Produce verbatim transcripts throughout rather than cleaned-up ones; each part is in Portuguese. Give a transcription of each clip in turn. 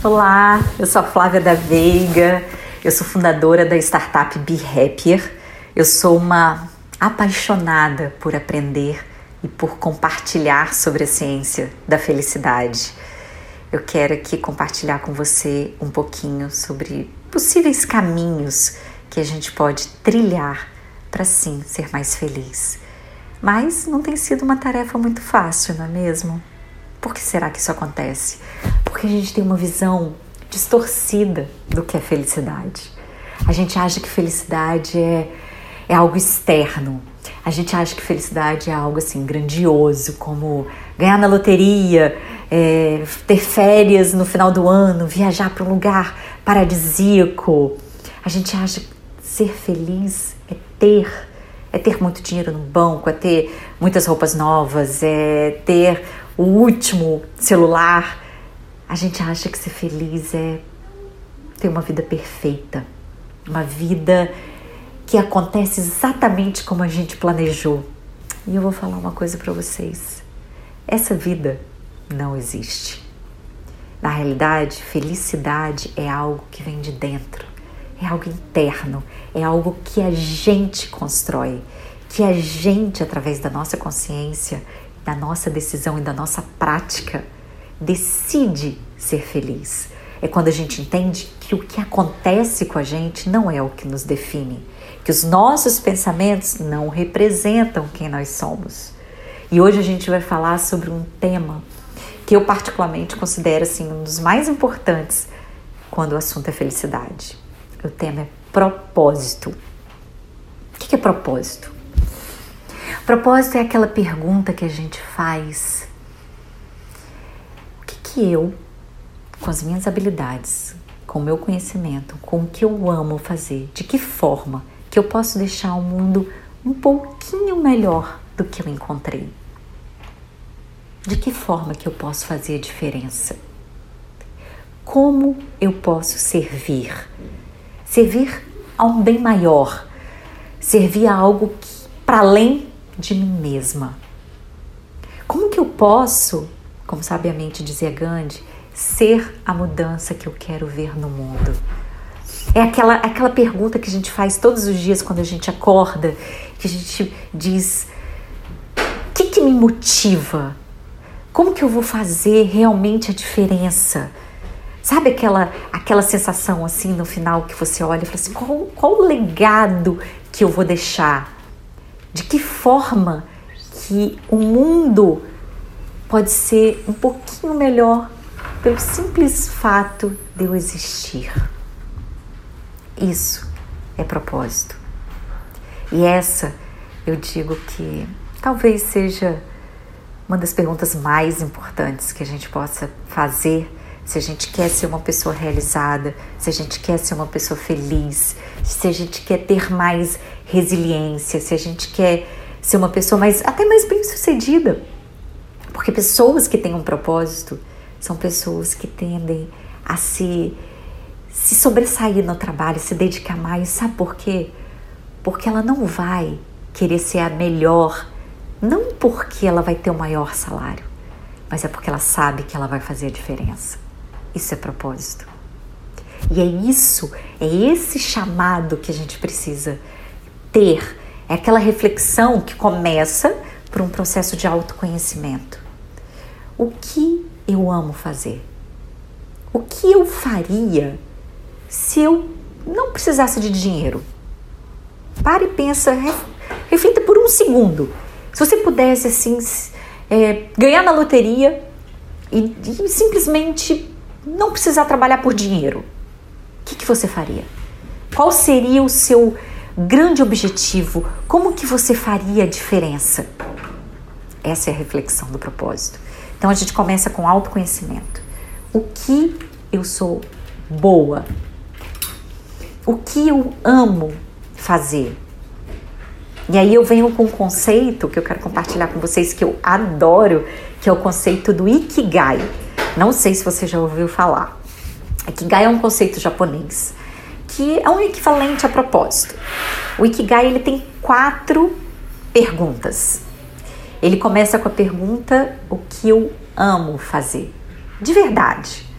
Olá, eu sou a Flávia da Veiga, eu sou fundadora da startup Be Happier. Eu sou uma apaixonada por aprender e por compartilhar sobre a ciência da felicidade. Eu quero aqui compartilhar com você um pouquinho sobre possíveis caminhos que a gente pode trilhar para sim ser mais feliz. Mas não tem sido uma tarefa muito fácil, não é mesmo? Por que será que isso acontece? Porque a gente tem uma visão distorcida do que é felicidade. A gente acha que felicidade é, é algo externo. A gente acha que felicidade é algo assim grandioso, como ganhar na loteria, é, ter férias no final do ano, viajar para um lugar paradisíaco. A gente acha que ser feliz é ter, é ter muito dinheiro no banco, é ter muitas roupas novas, é ter o último celular. A gente acha que ser feliz é ter uma vida perfeita, uma vida que acontece exatamente como a gente planejou. E eu vou falar uma coisa para vocês. Essa vida não existe. Na realidade, felicidade é algo que vem de dentro, é algo interno, é algo que a gente constrói, que a gente, através da nossa consciência, da nossa decisão e da nossa prática, decide ser feliz. É quando a gente entende que o que acontece com a gente não é o que nos define, que os nossos pensamentos não representam quem nós somos. E hoje a gente vai falar sobre um tema que eu particularmente considero assim, um dos mais importantes quando o assunto é felicidade. O tema é propósito. O que é propósito? Propósito é aquela pergunta que a gente faz: o que que eu, com as minhas habilidades, com o meu conhecimento, com o que eu amo fazer, de que forma que eu posso deixar o mundo um pouquinho melhor do que eu encontrei? De que forma que eu posso fazer a diferença? Como eu posso servir? Servir a um bem maior, servir a algo que, para além de mim mesma. Como que eu posso, como sabiamente dizia Gandhi, ser a mudança que eu quero ver no mundo? É aquela, aquela pergunta que a gente faz todos os dias quando a gente acorda, que a gente diz: o que que me motiva? Como que eu vou fazer realmente a diferença? Sabe aquela, aquela sensação assim no final que você olha e fala assim: qual, qual o legado que eu vou deixar? De que forma que o mundo pode ser um pouquinho melhor pelo simples fato de eu existir? Isso é propósito. E essa, eu digo que talvez seja uma das perguntas mais importantes que a gente possa fazer se a gente quer ser uma pessoa realizada, se a gente quer ser uma pessoa feliz, se a gente quer ter mais resiliência, se a gente quer ser uma pessoa mais, até mais bem-sucedida. Porque pessoas que têm um propósito são pessoas que tendem a se, se sobressair no trabalho, se dedicar mais. Sabe por quê? Porque ela não vai querer ser a melhor, não porque ela vai ter o maior salário, mas é porque ela sabe que ela vai fazer a diferença. Isso é propósito. E é isso, é esse chamado que a gente precisa ter. É aquela reflexão que começa por um processo de autoconhecimento. O que eu amo fazer? O que eu faria se eu não precisasse de dinheiro? Pare e pensa, reflita por um segundo. Se você pudesse assim, é, ganhar na loteria e, e simplesmente não precisar trabalhar por dinheiro, o que, que você faria? Qual seria o seu grande objetivo? Como que você faria a diferença? Essa é a reflexão do propósito. Então a gente começa com autoconhecimento. O que eu sou boa? O que eu amo fazer? E aí eu venho com um conceito que eu quero compartilhar com vocês, que eu adoro, que é o conceito do Ikigai. Não sei se você já ouviu falar. Ikigai é um conceito japonês, que é um equivalente a propósito. O Ikigai, ele tem quatro perguntas. Ele começa com a pergunta: o que eu amo fazer? De verdade.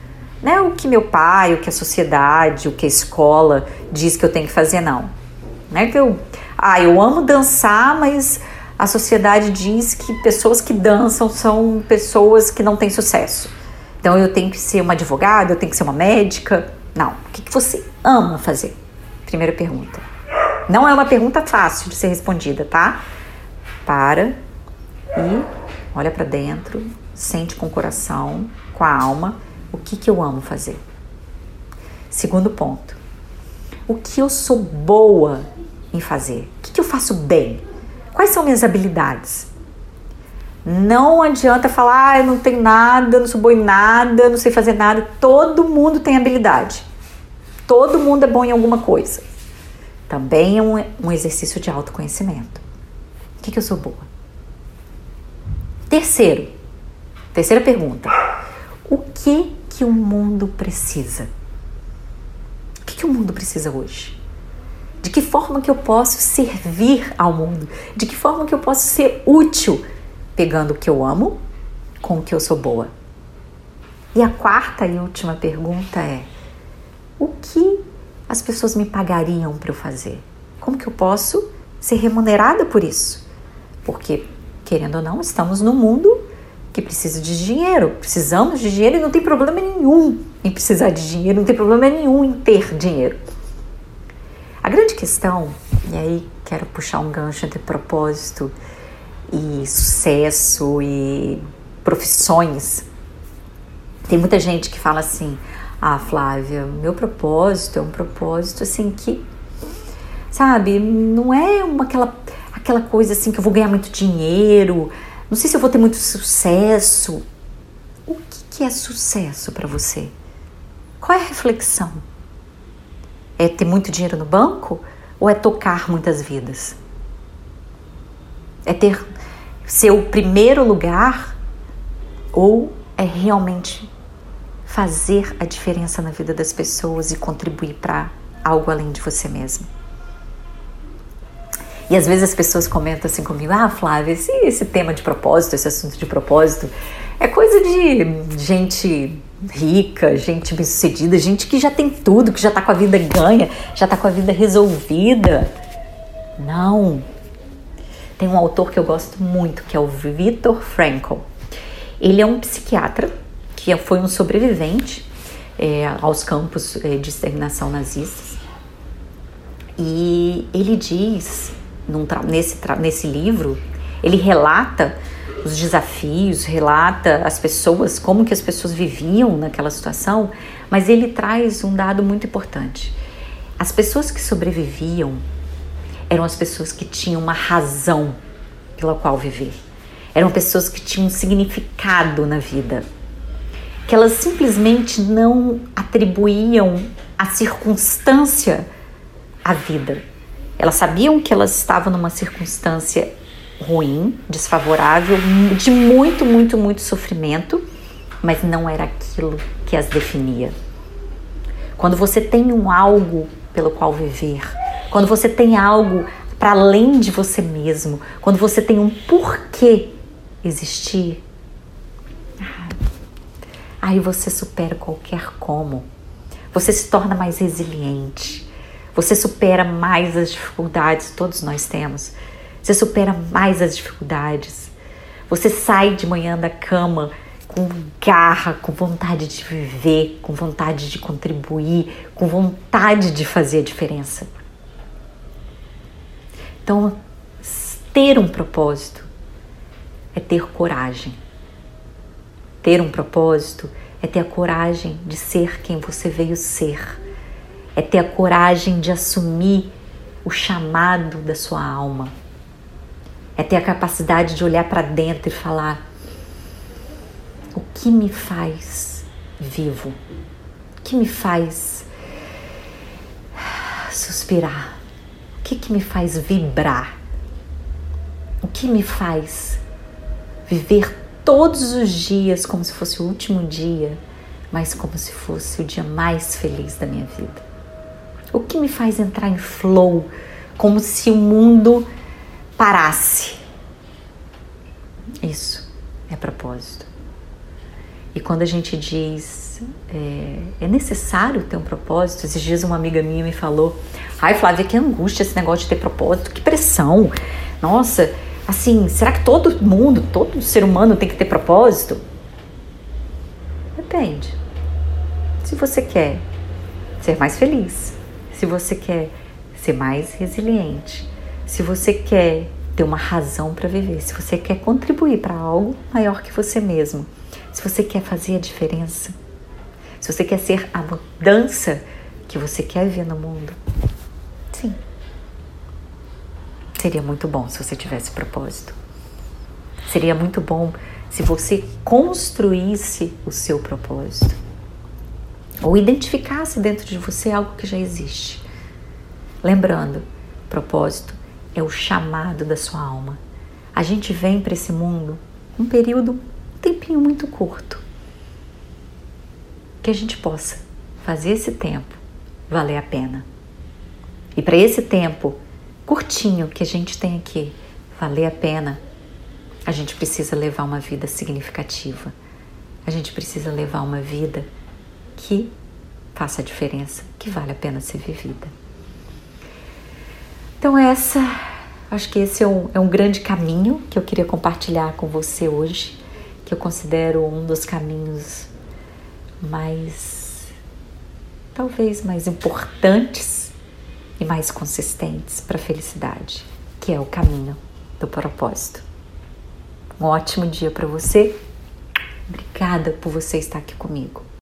Não é o que meu pai, o que a sociedade, o que a escola diz que eu tenho que fazer, não. Não é que eu... Ah, eu amo dançar, mas a sociedade diz que pessoas que dançam são pessoas que não têm sucesso. Então eu tenho que ser uma advogada, eu tenho que ser uma médica. Não. O que, que você ama fazer? Primeira pergunta. Não é uma pergunta fácil de ser respondida, tá? Para e olha para dentro, sente com o coração, com a alma, o que, que eu amo fazer. Segundo ponto. O que eu sou boa em fazer? O que, que eu faço bem? Quais são minhas habilidades? Não adianta falar, ah, eu não tenho nada, eu não sou boa em nada, eu não sei fazer nada. Todo mundo tem habilidade. Todo mundo é bom em alguma coisa. Também é um, um exercício de autoconhecimento. O que, que eu sou boa? Terceiro, terceira pergunta. O que que o mundo precisa? O que que o mundo precisa hoje? De que forma que eu posso servir ao mundo? De que forma que eu posso ser útil? Pegando o que eu amo com o que eu sou boa. E a quarta e última pergunta é: o que as pessoas me pagariam para eu fazer? Como que eu posso ser remunerada por isso? Porque, querendo ou não, estamos num mundo que precisa de dinheiro. Precisamos de dinheiro e não tem problema nenhum em precisar de dinheiro, não tem problema nenhum em ter dinheiro. A grande questão, e aí quero puxar um gancho entre propósito e sucesso e profissões. Tem muita gente que fala assim: ah, Flávia, meu propósito é um propósito assim que, sabe, não é uma, aquela, aquela coisa assim que eu vou ganhar muito dinheiro, não sei se eu vou ter muito sucesso. O que, que é sucesso para você? Qual é a reflexão? É ter muito dinheiro no banco ou é tocar muitas vidas? É ter ser o primeiro lugar ou é realmente fazer a diferença na vida das pessoas e contribuir para algo além de você mesmo? E às vezes as pessoas comentam assim comigo: ah, Flávia, esse, esse tema de propósito, esse assunto de propósito é coisa de gente rica, gente bem-sucedida, gente que já tem tudo, que já tá com a vida ganha, já tá com a vida resolvida. Não. Tem um autor que eu gosto muito, que é o Viktor Frankl. Ele é um psiquiatra que foi um sobrevivente é, aos campos é, de exterminação nazistas. E ele diz, num tra- nesse, tra- nesse livro, ele relata os desafios, relata as pessoas, como que as pessoas viviam naquela situação, mas ele traz um dado muito importante. As pessoas que sobreviviam eram as pessoas que tinham uma razão pela qual viver. Eram pessoas que tinham um significado na vida, que elas simplesmente não atribuíam a circunstância à vida. Elas sabiam que elas estavam numa circunstância ruim, desfavorável, de muito, muito, muito sofrimento, mas não era aquilo que as definia. Quando você tem um algo pelo qual viver, quando você tem algo para além de você mesmo, quando você tem um porquê existir, aí você supera qualquer como. Você se torna mais resiliente. Você supera mais as dificuldades, todos nós temos. Você supera mais as dificuldades. Você sai de manhã da cama com garra, com vontade de viver, com vontade de contribuir, com vontade de fazer a diferença. Então, ter um propósito é ter coragem. Ter um propósito é ter a coragem de ser quem você veio ser. É ter a coragem de assumir o chamado da sua alma. É ter a capacidade de olhar para dentro e falar: o que me faz vivo? O que me faz suspirar? O que, que me faz vibrar? O que me faz viver todos os dias como se fosse o último dia, mas como se fosse o dia mais feliz da minha vida? O que me faz entrar em flow, como se o mundo parasse? Isso é propósito. E quando a gente diz é, é necessário ter um propósito. Esses dias uma amiga minha me falou: ai, Flávia, que angústia esse negócio de ter propósito, que pressão. Nossa, assim, será que todo mundo, todo ser humano tem que ter propósito? Depende. Se você quer ser mais feliz, se você quer ser mais resiliente, se você quer ter uma razão para viver, se você quer contribuir para algo maior que você mesmo, se você quer fazer a diferença, se você quer ser a mudança que você quer ver no mundo, sim, seria muito bom se você tivesse propósito. Seria muito bom se você construísse o seu propósito ou identificasse dentro de você algo que já existe. Lembrando, propósito é o chamado da sua alma. A gente vem para esse mundo um período, um tempinho muito curto. Que a gente possa fazer esse tempo valer a pena. E para esse tempo curtinho que a gente tem aqui valer a pena, a gente precisa levar uma vida significativa. A gente precisa levar uma vida que faça a diferença, que vale a pena ser vivida. Então essa, acho que esse é um, é um grande caminho que eu queria compartilhar com você hoje, que eu considero um dos caminhos mais, talvez mais importantes e mais consistentes para a felicidade, que é o caminho do propósito. Um ótimo dia para você. Obrigada por você estar aqui comigo.